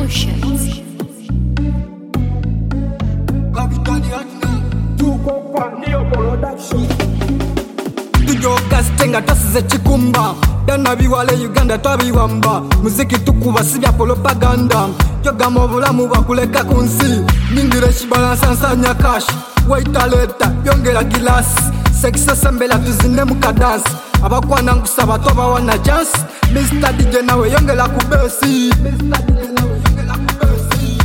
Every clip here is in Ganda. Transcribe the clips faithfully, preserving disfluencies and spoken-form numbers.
Emotions. Tujoga stenga tasize chikumba Dana biwale Uganda twabiwamba Muziki tukuba sibya propaganda Yoga mobulamu bakuleka kunsi Ningire shibalansa nsanya cash Waita leta yongera gilasi Sexa sembela tuzine mukadansi Abakwana nkusaba toba wana chance mister D J nawe yongera kubesi mister D J nawe yongera kubesi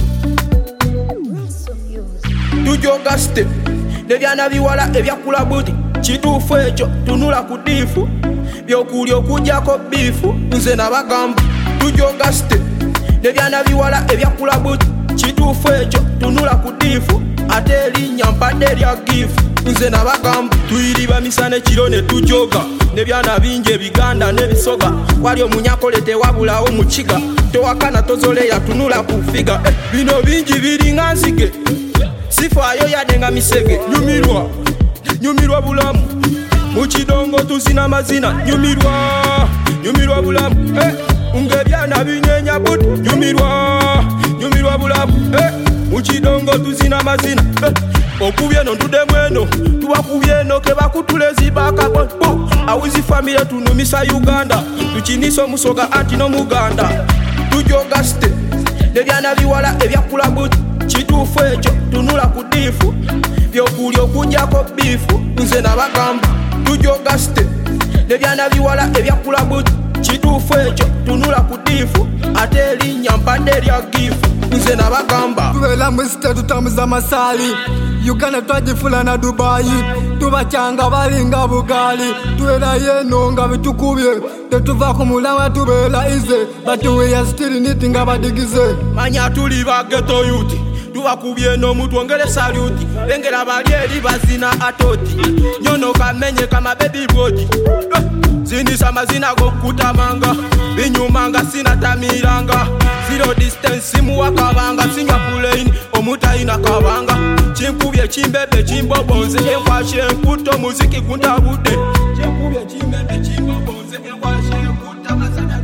Tujoga ste Nebyana biwala ebyakula buti Chitufu echo tunula kudifu Byokulya okujjako bifu nze nabagamba Tujoga ste Nebyana biwala ebyakula buti Chitufu echo tunula kudifu ate erinnya mpadde lya gifu nze nabagamba tuyiriba misana ekiro ne tujoga nebyana bingi ebiganda n'ebisoga wali omunyakole tewabulawo mukiga tewakana tozoleya tunula ku figa eh, bino bingi biringa nzige sifaayo yadde nga misege nyumirwa nyumirwa bulamu mukidongo tuzina mazina nyumirwa nyumirwa bulamu eh, ngebyana binyenya buti nyumirwa nyumirwa bulamu eh, mukidongo tuzina mazina eh, okubye no ntude mweno tubakubye no ke bakutulezi bakabo awizi family tunumisa Uganda tukinisa omusoga anti no muganda tujoga ste nebyana biwala ebyakula buti kitufu ekyo tunula kudifu byokulya okujjako bifu nze nabagamba tujoga ste nebyana biwala ebyakula buti kitufu ekyo tunula kudifu ate erinnya mpadde lya gifu nze nabagamba tubeera mu state tutambuza masali Uganda twagifula na Dubai tubakyanga balinga bugali tubeera yeno nga bitukubye tetuva ku mulawa tubeera ize but we are still knitting abadigize manya tuli ba ghetto youth tubakubye n'omutwongere saluti lengera bali eri bazina atoti nyono kamenye kama baby body zindisa amazina gokutamanga binyumanga sinatamiranga zero distance muwakabanga Singapore omutayina kabanga chinkubye chimbebe chimbobonze enkwashe enkuto muziki kuntabudde chinkubye chimbebe chimbobonze enkwashe enkuto masana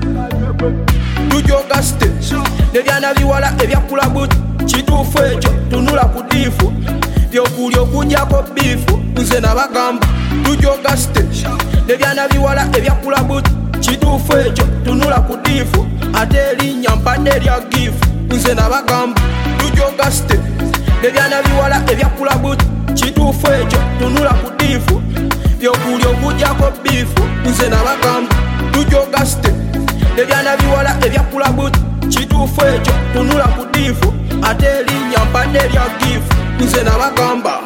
tujoga ste nebyana biwala ebyakula buti kitufu ekyo tunula kudifu byokulya okujjako bifu nze nabagamba tujoga ste nebyana biwala ebyakula buti kitufu ekyo tunula kudifu ate erinnya mpadde lya gifu nze nabagamba tujoga ste nebyana biwala ebyakula buti kitufu ekyo tunula kudifu byokulya okujjako bifu nze nabagamba tujoga ste nebyana biwala ebyakula buti kitufu ekyo tunula kudifu ate erinnya mpadde lya gifu nze nabagamba